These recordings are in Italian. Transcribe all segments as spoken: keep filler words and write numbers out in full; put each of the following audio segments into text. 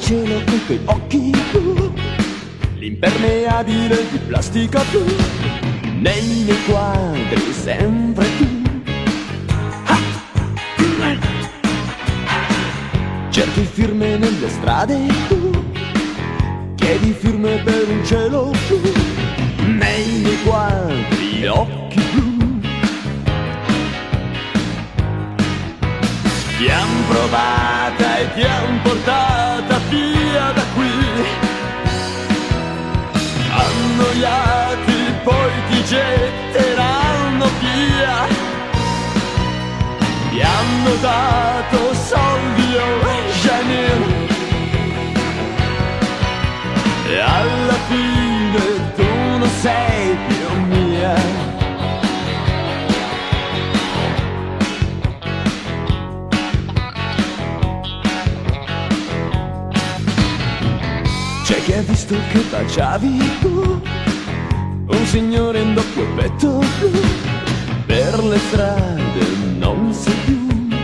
cielo con quei occhi blu, l'impermeabile di plastica blu, nei miei quadri sempre tu. Ah! Cerchi firme nelle strade tu, chiedi firme per un cielo blu, nei miei quadri occhi blu. Ti han provata e ti han portata via da qui, annoiati poi ti getteranno via, ti hanno dato soldi o Janine, e alla fine tu non sei più mia. C'è chi ha visto che baciavi tu un signore in doppio petto blu, per le strade non sei più.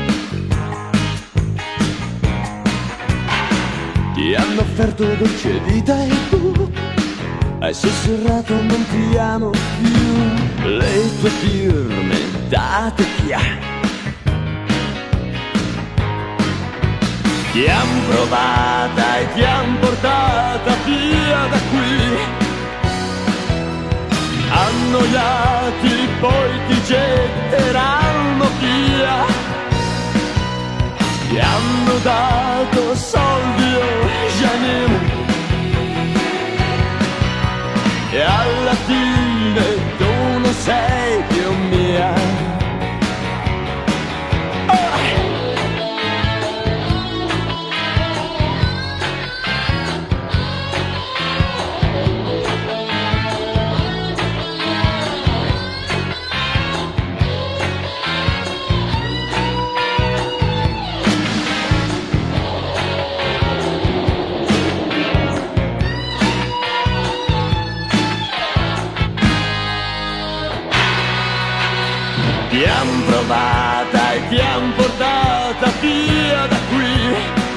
Ti hanno offerto dolce vita e tu hai sussurrato non ti amo più, le tue firme date via. Ti han provata e ti han portata via da qui, annoiati poi ti getteranno via, ti hanno dato soldi o Janine, e alla fine tu non sei più mia. Ti han provata e ti han portata via da qui,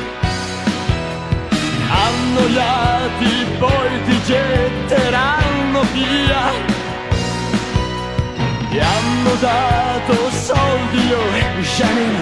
annoiati poi ti getteranno via, ti hanno dato soldi o Janine,